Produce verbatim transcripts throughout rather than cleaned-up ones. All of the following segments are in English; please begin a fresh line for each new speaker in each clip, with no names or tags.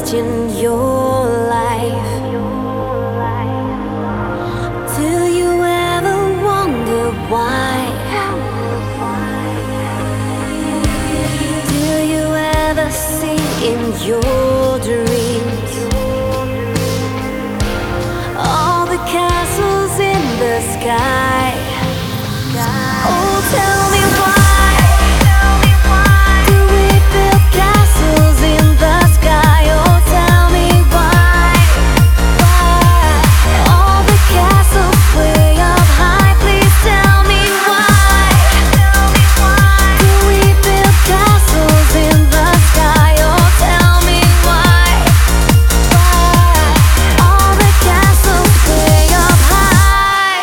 question your life? Do you ever wonder why? Do you ever see in your dreams all the castles in the sky? Oh, tell me why do we build castles in the sky? Oh, tell me why, why all the castles way up high? Please tell me why do we build castles in the sky? Oh, tell me why, why all the castles way up high?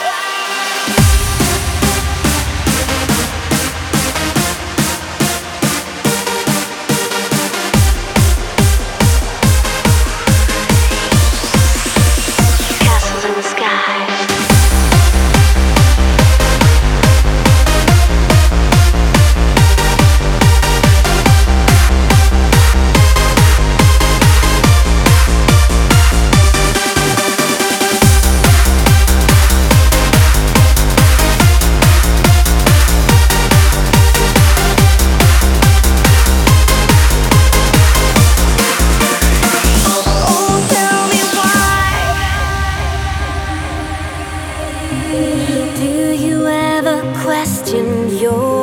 Castles in the sky. Oh, tell me why. Do you ever question your